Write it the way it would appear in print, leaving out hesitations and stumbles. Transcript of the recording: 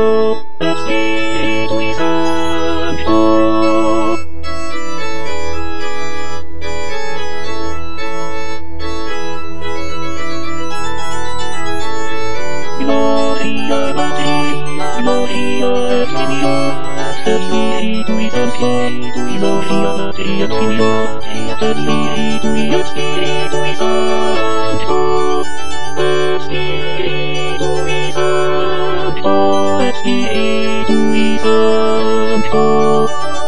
Espíritu Santo. Gloria Patri, Gloria et Filio, et Spiritui Sancto, Gloria Patri et Filio, et Spiritui Sancto, et Spiritui Sancto, et Spiritui Sancto.